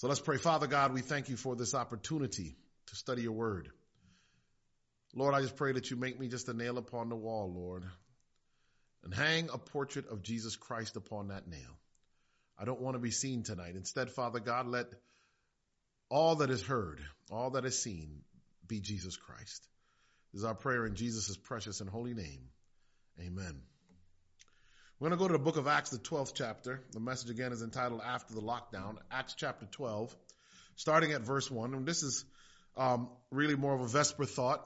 So let's pray. Father God, we thank you for this opportunity to study your word. Lord, I just pray that you make me just a nail upon the wall, Lord, and hang a portrait of Jesus Christ upon that nail. I don't want to be seen tonight. Instead, Father God, let all that is heard, all that is seen, be Jesus Christ. This is our prayer in Jesus' precious and holy name. Amen. We're going to go to the book of Acts, the 12th chapter. The message again is entitled After the Lockdown. Acts chapter 12, starting at verse 1. And this is really more of a Vesper thought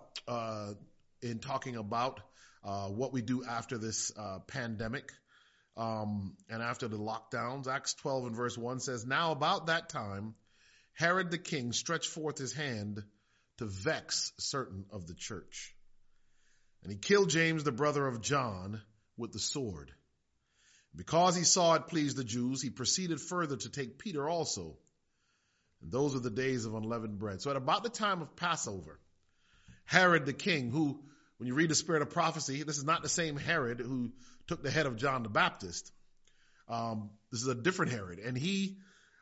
in talking about what we do after this pandemic and after the lockdowns. Acts 12 and verse 1 says, "Now about that time, Herod the king stretched forth his hand to vex certain of the church. And he killed James, the brother of John, with the sword. Because he saw it pleased the Jews, he proceeded further to take Peter also. And those are the days of unleavened bread." So at about the time of Passover, Herod the king, who, when you read the spirit of prophecy, this is not the same Herod who took the head of John the Baptist. This is a different Herod. And he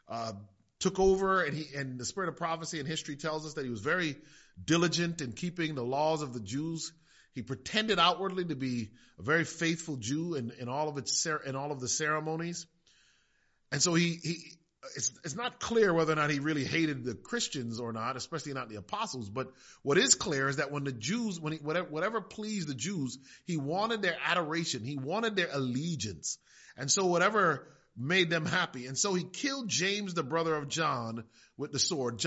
took over, and the spirit of prophecy and history tells us that he was very diligent in keeping the laws of the Jews. He pretended outwardly to be a very faithful Jew in all of the ceremonies. And so it's not clear whether or not he really hated the Christians or not, especially not the apostles. But what is clear is that when the Jews, whatever pleased the Jews, he wanted their adoration. He wanted their allegiance. And so whatever made them happy. And so he killed James, the brother of John, with the sword.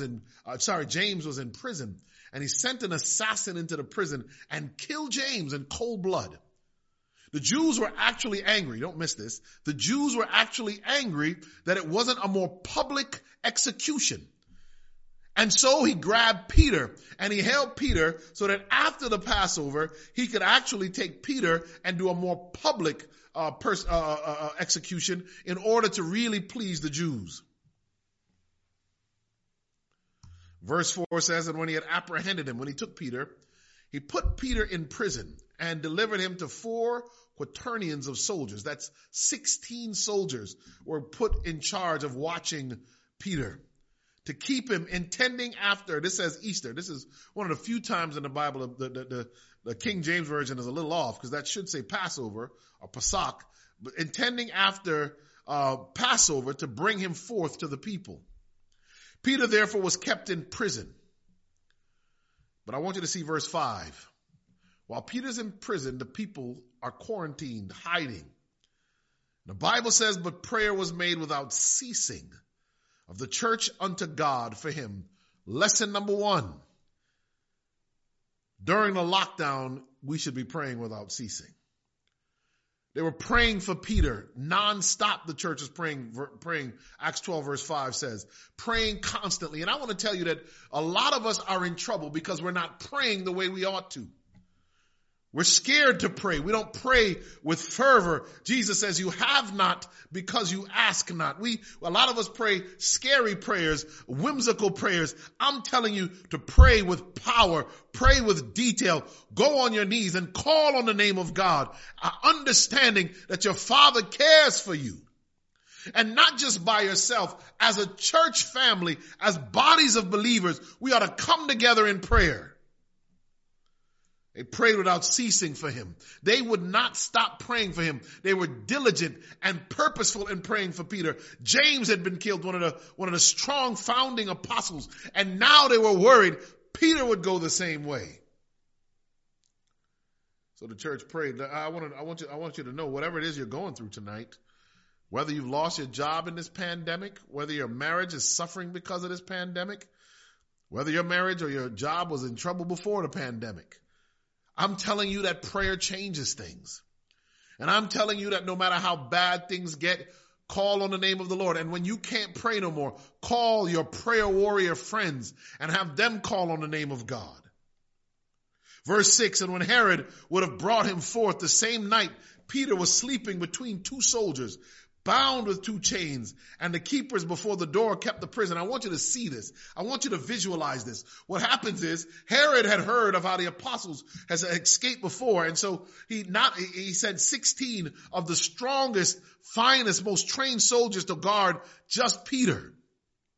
James was in prison, and he sent an assassin into the prison and killed James in cold blood. The Jews were actually angry. Don't miss this. The Jews were actually angry that it wasn't a more public execution. And so he grabbed Peter and he held Peter so that after the Passover, he could actually take Peter and do a more public execution in order to really please the Jews. Verse 4 says, "And when he had apprehended him," when he took Peter, he put Peter in prison and delivered him to 4 quaternions of soldiers. That's 16 soldiers were put in charge of watching Peter to keep him, intending after, this says Easter. This is one of the few times in the Bible, the King James Version is a little off because that should say Passover or Pesach, but intending after Passover to bring him forth to the people. Peter therefore was kept in prison. But I want you to see verse 5. While Peter's in prison, the people are quarantined, hiding. The Bible says, "But prayer was made without ceasing of the church unto God for him." Lesson number 1. During the lockdown, we should be praying without ceasing. They were praying for Peter nonstop. The church is praying. Acts 12 verse 5 says, praying constantly. And I want to tell you that a lot of us are in trouble because we're not praying the way we ought to. We're scared to pray. We don't pray with fervor. Jesus says, "You have not because you ask not." A lot of us pray scary prayers, whimsical prayers. I'm telling you to pray with power, pray with detail. Go on your knees and call on the name of God, understanding that your Father cares for you. And not just by yourself. As a church family, as bodies of believers, we ought to come together in prayer. They prayed without ceasing for him. They would not stop praying for him. They were diligent and purposeful in praying for Peter. James had been killed, one of the strong founding apostles, and now they were worried Peter would go the same way. So the church prayed. I want you to know, whatever it is you're going through tonight, whether you've lost your job in this pandemic, whether your marriage is suffering because of this pandemic, whether your marriage or your job was in trouble before the pandemic, I'm telling you that prayer changes things. And I'm telling you that no matter how bad things get, call on the name of the Lord. And when you can't pray no more, call your prayer warrior friends and have them call on the name of God. Verse 6, "And when Herod would have brought him forth the same night, Peter was sleeping between 2 soldiers, bound with 2 chains, and the keepers before the door kept the prison." I want you to see this. I want you to visualize this. What happens is Herod had heard of how the apostles has escaped before, and so he sent 16 of the strongest, finest, most trained soldiers to guard just Peter.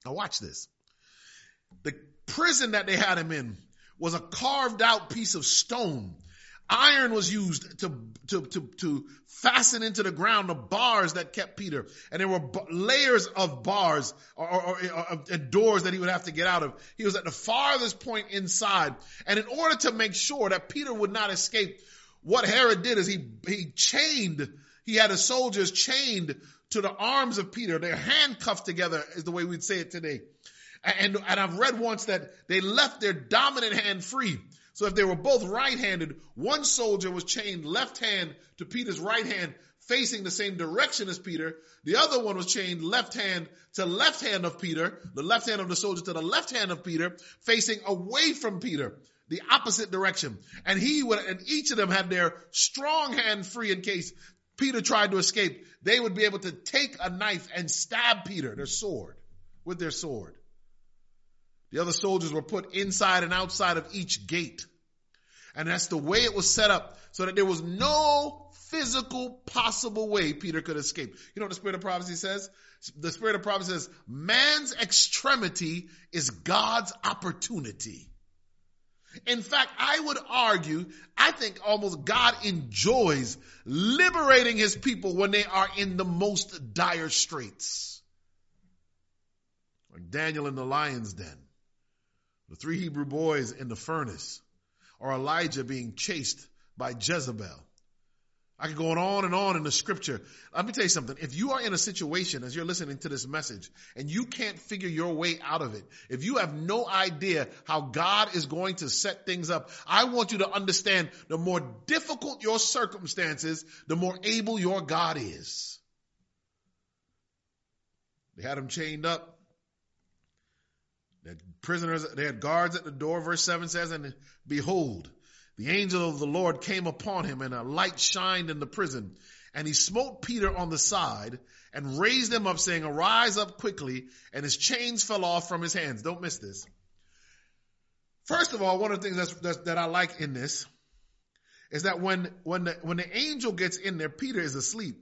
Now watch this. The prison that they had him in was a carved out piece of stone. Iron was used to fasten into the ground the bars that kept Peter. And there were layers of bars or doors that he would have to get out of. He was at the farthest point inside. And in order to make sure that Peter would not escape, what Herod did is he had his soldiers chained to the arms of Peter. They're handcuffed together is the way we'd say it today. And I've read once that they left their dominant hand free. So if they were both right-handed, one soldier was chained left hand to Peter's right hand, facing the same direction as Peter. The other one was chained left hand to left hand of Peter, the left hand of the soldier to the left hand of Peter, facing away from Peter, the opposite direction. And each of them had their strong hand free in case Peter tried to escape. They would be able to take a knife and stab Peter, with their sword. The other soldiers were put inside and outside of each gate. And that's the way it was set up, so that there was no physical possible way Peter could escape. You know what the Spirit of Prophecy says? The Spirit of Prophecy says, man's extremity is God's opportunity. In fact, I would argue, I think almost God enjoys liberating his people when they are in the most dire straits. Like Daniel in the lion's den. The 3 Hebrew boys in the furnace, or Elijah being chased by Jezebel. I could go on and on in the scripture. Let me tell you something. If you are in a situation as you're listening to this message and you can't figure your way out of it, if you have no idea how God is going to set things up, I want you to understand the more difficult your circumstances, the more able your God is. They had him chained up. They had prisoners, they had guards at the door, verse 7 says, and behold, the angel of the Lord came upon him, and a light shined in the prison. And he smote Peter on the side and raised him up, saying, arise up quickly, and his chains fell off from his hands. Don't miss this. First of all, one of the things that I like in this is that when the angel gets in there, Peter is asleep.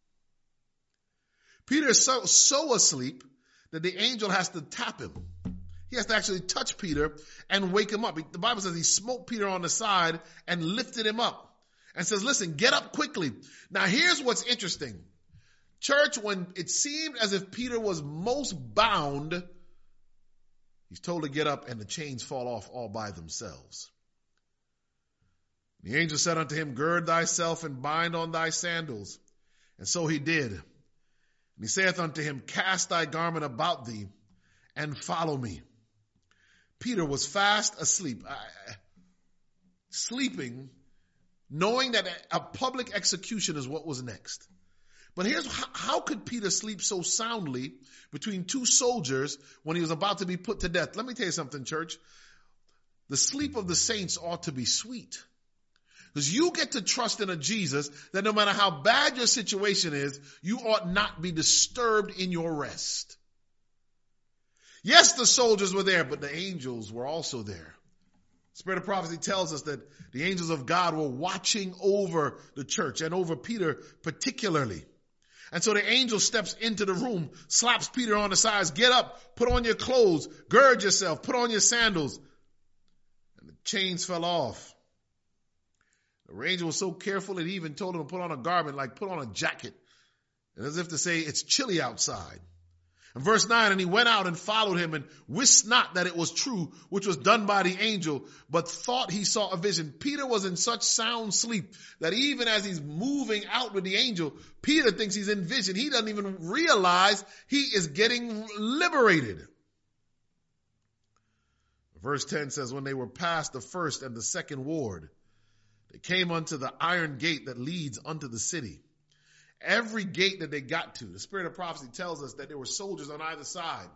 Peter is so asleep that the angel has to tap him. He has to actually touch Peter and wake him up. The Bible says he smote Peter on the side and lifted him up and says, listen, get up quickly. Now here's what's interesting. Church, when it seemed as if Peter was most bound, he's told to get up and the chains fall off all by themselves. The angel said unto him, gird thyself and bind on thy sandals. And so he did. And he saith unto him, cast thy garment about thee and follow me. Peter was fast asleep, sleeping, knowing that a public execution is what was next. But here's how could Peter sleep so soundly between 2 soldiers when he was about to be put to death? Let me tell you something, church. The sleep of the saints ought to be sweet. Because you get to trust in a Jesus that no matter how bad your situation is, you ought not be disturbed in your rest. Yes, the soldiers were there, but the angels were also there. Spirit of Prophecy tells us that the angels of God were watching over the church and over Peter particularly. And so the angel steps into the room, slaps Peter on the sides, get up, put on your clothes, gird yourself, put on your sandals. And the chains fell off. The angel was so careful that he even told him to put on a garment, like put on a jacket, and as if to say, it's chilly outside. And verse 9, and he went out and followed him and wist not that it was true, which was done by the angel, but thought he saw a vision. Peter was in such sound sleep that even as he's moving out with the angel, Peter thinks he's in vision. He doesn't even realize he is getting liberated. Verse 10 says, when they were past the first and the second ward, they came unto the iron gate that leads unto the city. Every gate that they got to, the Spirit of Prophecy tells us that there were soldiers on either side.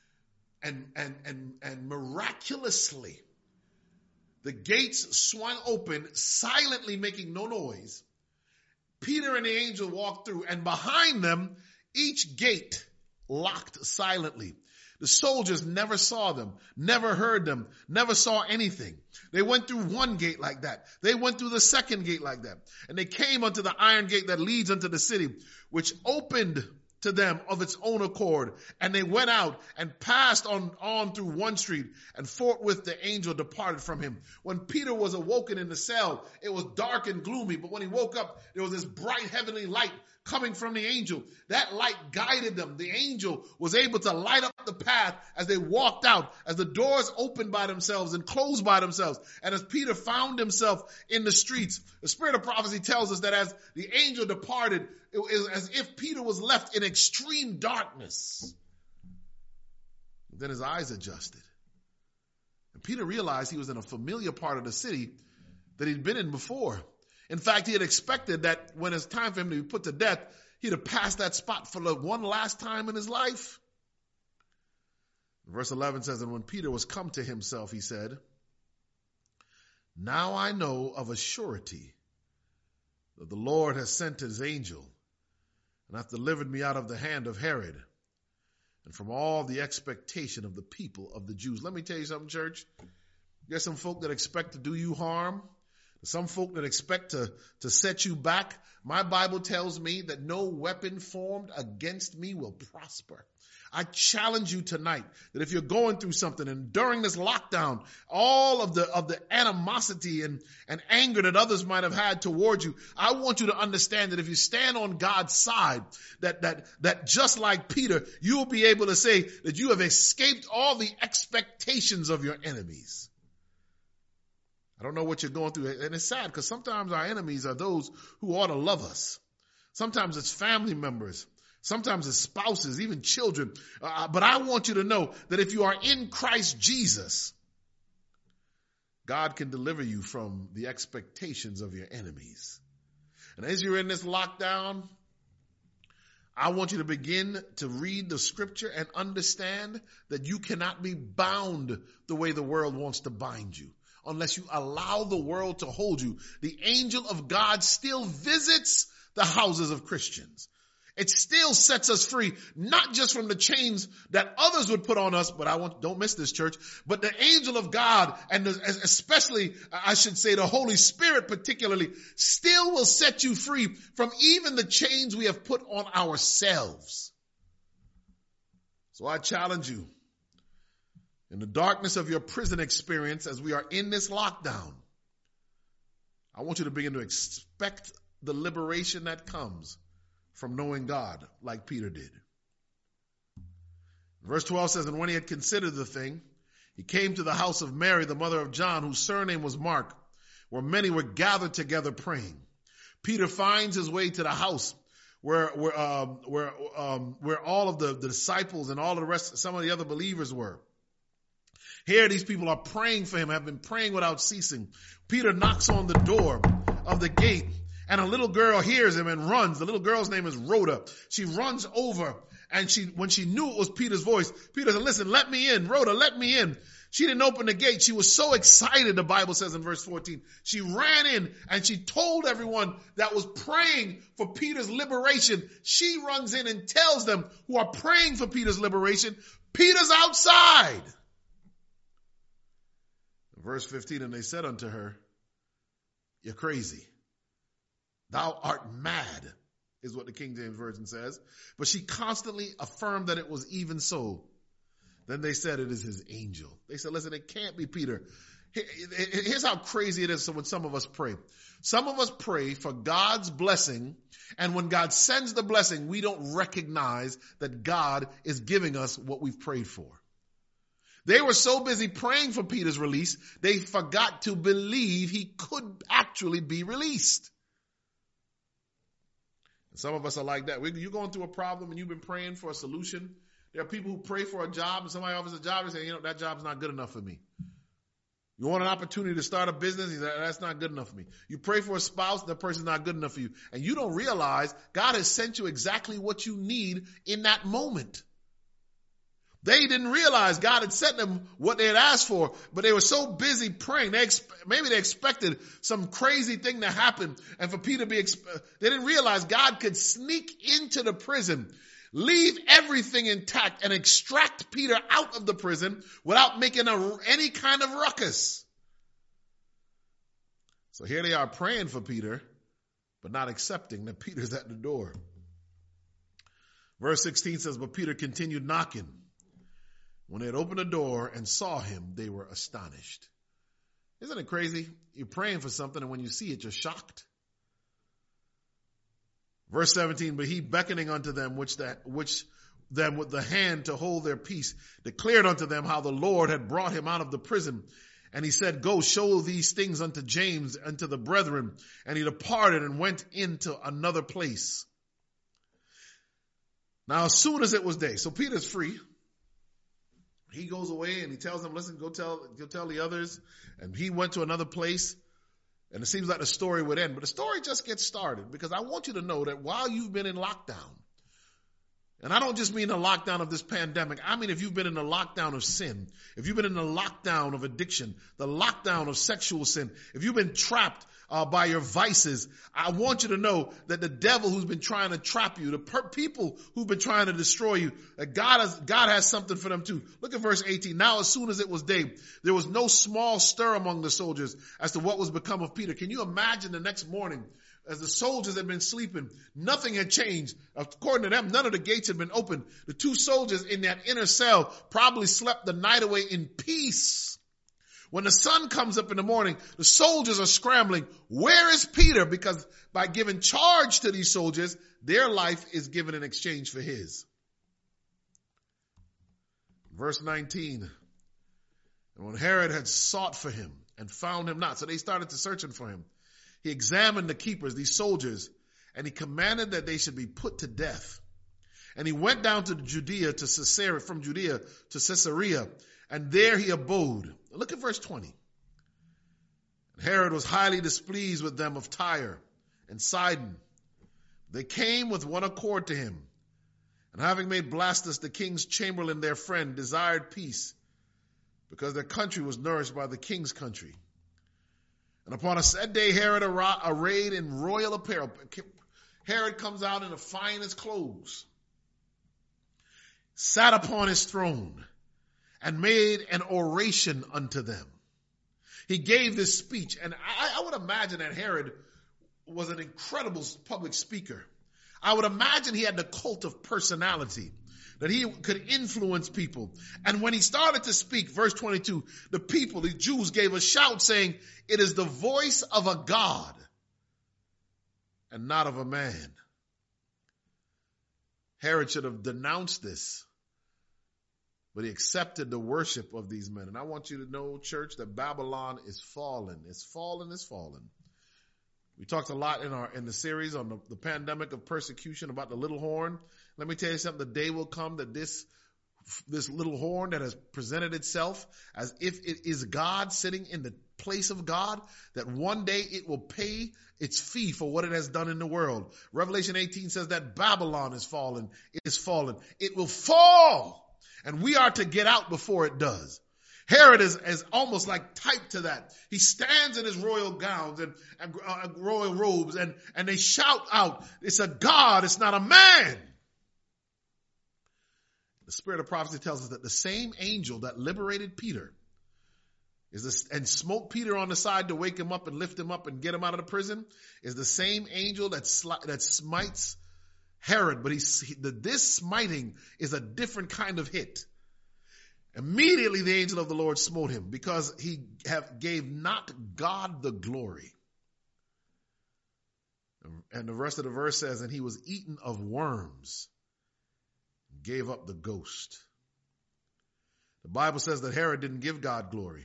And miraculously, the gates swung open, silently making no noise. Peter and the angel walked through, and behind them, each gate locked silently. The soldiers never saw them, never heard them, never saw anything. They went through one gate like that. They went through the second gate like that. And they came unto the iron gate that leads unto the city, which opened to them of its own accord. And they went out and passed on through one street, and forthwith the angel departed from him. When Peter was awoken in the cell, it was dark and gloomy, but when he woke up, there was this bright heavenly light coming from the angel. That light guided them. The angel was able to light up the path as they walked out, as the doors opened by themselves and closed by themselves. And as Peter found himself in the streets, the spirit of prophecy tells us that as the angel departed, it was as if Peter was left in extreme darkness. Then his eyes adjusted. And Peter realized he was in a familiar part of the city that he'd been in before. In fact, he had expected that when it's time for him to be put to death, he'd have passed that spot for the one last time in his life. Verse 11 says, and when Peter was come to himself, he said, now I know of a surety that the Lord has sent his angel and hath delivered me out of the hand of Herod and from all the expectation of the people of the Jews. Let me tell you something, church. There's some folk that expect to do you harm. Some folk that expect to set you back. My Bible tells me that no weapon formed against me will prosper. I challenge you tonight that if you're going through something and during this lockdown, all of the animosity and anger that others might have had towards you, I want you to understand that if you stand on God's side, that just like Peter, you will be able to say that you have escaped all the expectations of your enemies. I don't know what you're going through. And it's sad because sometimes our enemies are those who ought to love us. Sometimes it's family members. Sometimes it's spouses, even children. But I want you to know that if you are in Christ Jesus, God can deliver you from the expectations of your enemies. And as you're in this lockdown, I want you to begin to read the scripture and understand that you cannot be bound the way the world wants to bind you. Unless you allow the world to hold you. The angel of God still visits the houses of Christians. It still sets us free, not just from the chains that others would put on us, but don't miss this, church, but the angel of God, and especially, I should say, the Holy Spirit particularly, still will set you free from even the chains we have put on ourselves. So I challenge you. In the darkness of your prison experience, as we are in this lockdown, I want you to begin to expect the liberation that comes from knowing God like Peter did. Verse 12 says, and when he had considered the thing, he came to the house of Mary, the mother of John, whose surname was Mark, where many were gathered together praying. Peter finds his way to the house where all of the disciples and all of the rest, some of the other believers were. Here, these people are praying for him, have been praying without ceasing. Peter knocks on the door of the gate, and a little girl hears him and runs. The little girl's name is Rhoda. She runs over, and when she knew it was Peter's voice, Peter said, listen, let me in. Rhoda, let me in. She didn't open the gate. She was so excited, the Bible says in verse 14. She ran in, and she told everyone that was praying for Peter's liberation. She runs in and tells them who are praying for Peter's liberation, Peter's outside. Verse 15, and they said unto her, you're crazy. Thou art mad, is what the King James Version says. But she constantly affirmed that it was even so. Then they said, it is his angel. They said, listen, it can't be Peter. Here's how crazy it is when some of us pray. Some of us pray for God's blessing, and when God sends the blessing, we don't recognize that God is giving us what we've prayed for. They were so busy praying for Peter's release, they forgot to believe he could actually be released. And some of us are like that. You're going through a problem and you've been praying for a solution. There are people who pray for a job and somebody offers a job and say, that job's not good enough for me. You want an opportunity to start a business? That's not good enough for me. You pray for a spouse, that person's not good enough for you. And you don't realize God has sent you exactly what you need in that moment. They didn't realize God had sent them what they had asked for, but they were so busy praying. Maybe they expected some crazy thing to happen, and for Peter to be, they didn't realize God could sneak into the prison, leave everything intact, and extract Peter out of the prison without making any kind of ruckus. So here they are praying for Peter, but not accepting that Peter's at the door. Verse 16 says, but Peter continued knocking. When they had opened the door and saw him, they were astonished. Isn't it crazy? You're praying for something, and when you see it, you're shocked. Verse 17, but he beckoning unto them, which them with the hand to hold their peace, declared unto them how the Lord had brought him out of the prison. And he said, go show these things unto James and to the brethren. And he departed and went into another place. Now, as soon as it was day, so Peter's free. He goes away and he tells them, listen, go tell the others. And he went to another place. And it seems like the story would end. But the story just gets started, because I want you to know that while you've been in lockdown, and I don't just mean the lockdown of this pandemic. I mean, if you've been in the lockdown of sin, if you've been in the lockdown of addiction, the lockdown of sexual sin, if you've been trapped by your vices, I want you to know that the devil who's been trying to trap you, the people who've been trying to destroy you, that God has something for them too. Look at verse 18. Now, as soon as it was day, there was no small stir among the soldiers as to what was become of Peter. Can you imagine the next morning? As the soldiers had been sleeping, nothing had changed. According to them, none of the gates had been opened. The two soldiers in that inner cell probably slept the night away in peace. When the sun comes up in the morning, the soldiers are scrambling. Where is Peter? Because by giving charge to these soldiers, their life is given in exchange for his. Verse 19. And when Herod had sought for him and found him not, so they started to searching for him. He examined the keepers, these soldiers, and he commanded that they should be put to death. And he went down to Judea to Caesarea, from Judea to Caesarea, and there he abode. Look at verse 20. Herod was highly displeased with them of Tyre and Sidon. They came with one accord to him, and having made Blastus the king's chamberlain their friend, desired peace, because their country was nourished by the king's country. And upon a said day, Herod arrayed in royal apparel. Herod comes out in the finest clothes, sat upon his throne, and made an oration unto them. He gave this speech, and I would imagine that Herod was an incredible public speaker. I would imagine he had the cult of personality, that he could influence people. And when he started to speak, verse 22, the people, the Jews, gave a shout saying, it is the voice of a God and not of a man. Herod should have denounced this, but he accepted the worship of these men. And I want you to know, church, that Babylon is fallen. It's fallen, it's fallen. We talked a lot in the series on the pandemic of persecution about the little horn. Let me tell you something. The day will come that this little horn that has presented itself as if it is God sitting in the place of God, that one day it will pay its fee for what it has done in the world. Revelation 18 says that Babylon is fallen. It is fallen. It will fall, and we are to get out before it does. Herod is almost like typed to that. He stands in his royal gowns and royal robes, and they shout out, it's a God, it's not a man. The spirit of prophecy tells us that the same angel that liberated Peter and smote Peter on the side to wake him up and lift him up and get him out of the prison is the same angel that smites Herod. But this smiting is a different kind of hit. Immediately the angel of the Lord smote him, because he gave not God the glory. And the rest of the verse says, and he was eaten of worms, gave up the ghost. The Bible says that Herod didn't give God glory.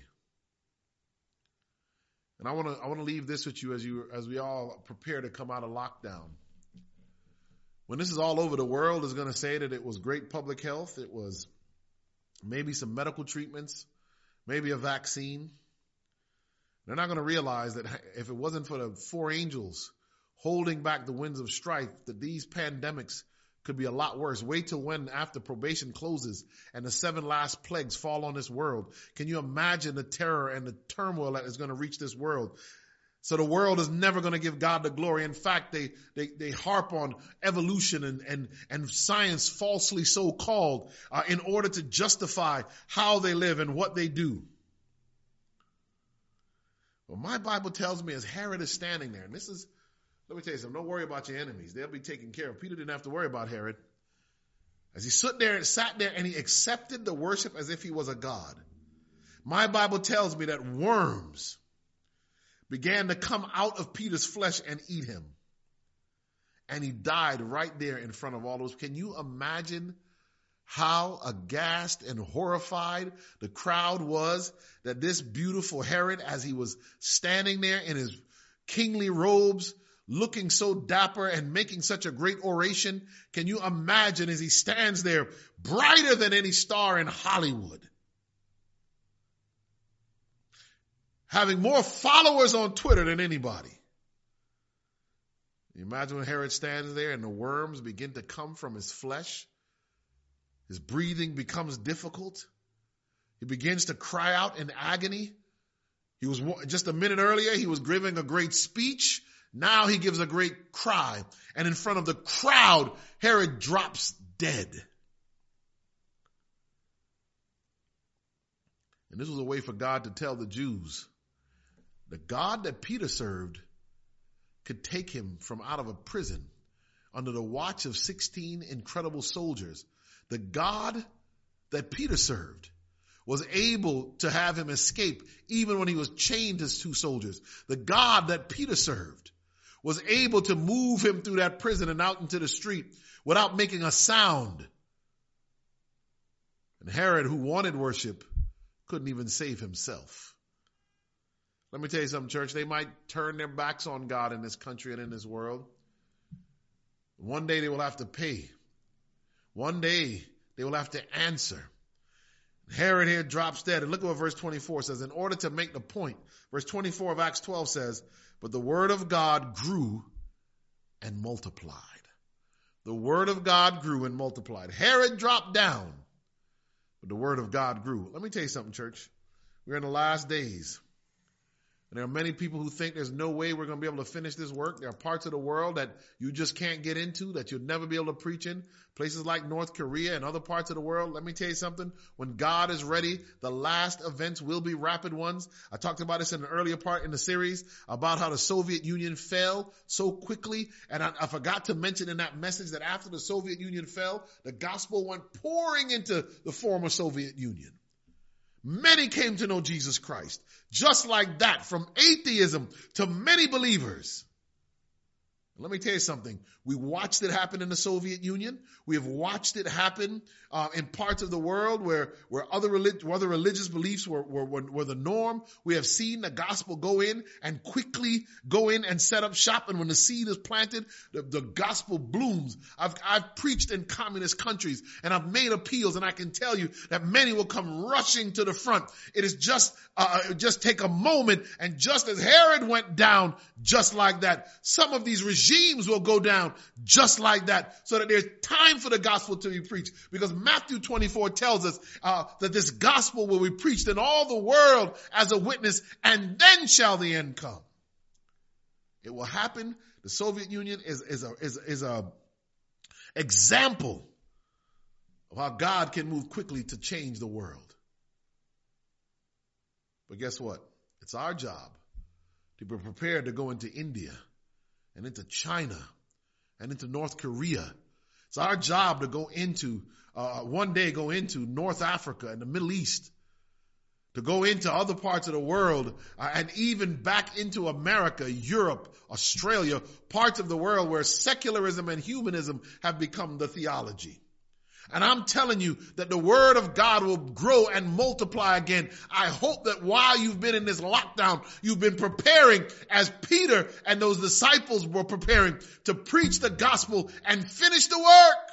And I want to leave this with you as we all prepare to come out of lockdown. When this is all over, the world is going to say that it was great public health. It was maybe some medical treatments, maybe a vaccine. They're not going to realize that if it wasn't for the four angels holding back the winds of strife, that these pandemics could be a lot worse. Wait till when, after probation closes and the 7 last plagues fall on this world. Can you imagine the terror and the turmoil that is going to reach this world? So the world is never going to give God the glory. In fact, they harp on evolution and science, falsely so called, in order to justify how they live and what they do. Well, my Bible tells me as Herod is standing there, and let me tell you something, don't worry about your enemies. They'll be taken care of. Peter didn't have to worry about Herod. As he sat there and he accepted the worship as if he was a god. My Bible tells me that worms began to come out of Peter's flesh and eat him. And he died right there in front of all those. Can you imagine how aghast and horrified the crowd was that this beautiful Herod, as he was standing there in his kingly robes, looking so dapper and making such a great oration, can you imagine as he stands there brighter than any star in Hollywood, having more followers on Twitter than anybody? You imagine when Herod stands there and the worms begin to come from his flesh. His breathing becomes difficult. He begins to cry out in agony. He was just a minute earlier, he was giving a great speech. Now he gives a great cry. And in front of the crowd, Herod drops dead. And this was a way for God to tell the Jews, the God that Peter served could take him from out of a prison under the watch of 16 incredible soldiers. The God that Peter served was able to have him escape even when he was chained to 2 soldiers. The God that Peter served was able to move him through that prison and out into the street without making a sound. And Herod, who wanted worship, couldn't even save himself. Let me tell you something, church. They might turn their backs on God in this country and in this world. One day they will have to pay. One day they will have to answer. Herod here drops dead. And look at what verse 24 says. In order to make the point, verse 24 of Acts 12 says, but the word of God grew and multiplied. The word of God grew and multiplied. Herod dropped down, but the word of God grew. Let me tell you something, church. We're in the last days. And there are many people who think there's no way we're going to be able to finish this work. There are parts of the world that you just can't get into, that you'll never be able to preach in. Places like North Korea and other parts of the world. Let me tell you something. When God is ready, the last events will be rapid ones. I talked about this in an earlier part in the series about how the Soviet Union fell so quickly. And I forgot to mention in that message that after the Soviet Union fell, the gospel went pouring into the former Soviet Union. Many came to know Jesus Christ. Just like that, from atheism to many believers. Let me tell you something. We watched it happen in the Soviet Union. We have watched it happen in parts of the world where other religious beliefs were the norm. We have seen the gospel go in and quickly go in and set up shop. And when the seed is planted, the gospel blooms. I've preached in communist countries and I've made appeals, and I can tell you that many will come rushing to the front. It is just take a moment, and just as Herod went down, just like that, some of these regimes will go down just like that, so that there's time for the gospel to be preached. Because Matthew 24 tells us that this gospel will be preached in all the world as a witness, and then shall the end come. It will happen. The Soviet Union is a example of how God can move quickly to change the world. But guess what? It's our job to be prepared to go into India and into China and into North Korea. It's our job to go into, one day go into North Africa and the Middle East, to go into other parts of the world, and even back into America, Europe, Australia, parts of the world where secularism and humanism have become the theology. And I'm telling you that the word of God will grow and multiply again. I hope that while you've been in this lockdown, you've been preparing as Peter and those disciples were preparing to preach the gospel and finish the work.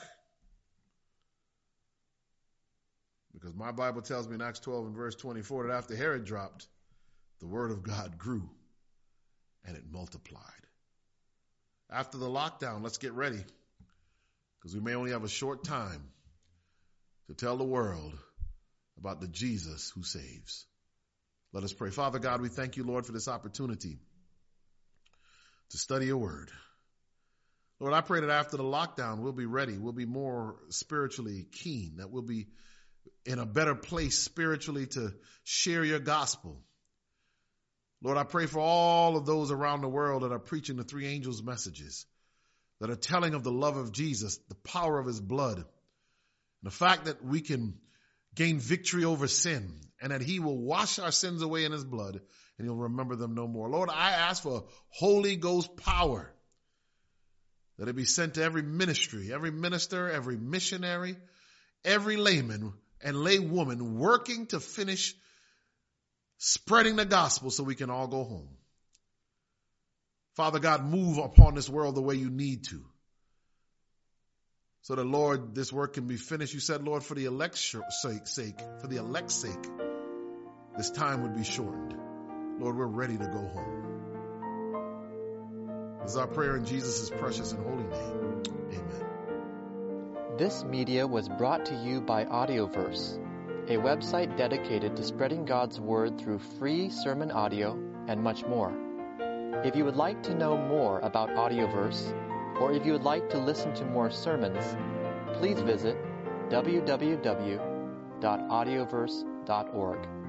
Because my Bible tells me in Acts 12 and verse 24 that after Herod dropped, the word of God grew and it multiplied. After the lockdown, let's get ready, because we may only have a short time to tell the world about the Jesus who saves. Let us pray. Father God, we thank you, Lord, for this opportunity to study your word. Lord, I pray that after the lockdown, we'll be ready. We'll be more spiritually keen, that we'll be in a better place spiritually to share your gospel. Lord, I pray for all of those around the world that are preaching the three angels' messages, that are telling of the love of Jesus, the power of his blood, The fact that we can gain victory over sin and that he will wash our sins away in his blood and he'll remember them no more. Lord, I ask for Holy Ghost power, that it be sent to every ministry, every minister, every missionary, every layman and laywoman working to finish spreading the gospel so we can all go home. Father God, move upon this world the way you need to, so that, Lord, this work can be finished. You said, Lord, for the elect's sake, this time would be shortened. Lord, we're ready to go home. This is our prayer in Jesus' precious and holy name. Amen. This media was brought to you by Audioverse, a website dedicated to spreading God's Word through free sermon audio and much more. If you would like to know more about Audioverse, or if you would like to listen to more sermons, please visit www.audioverse.org.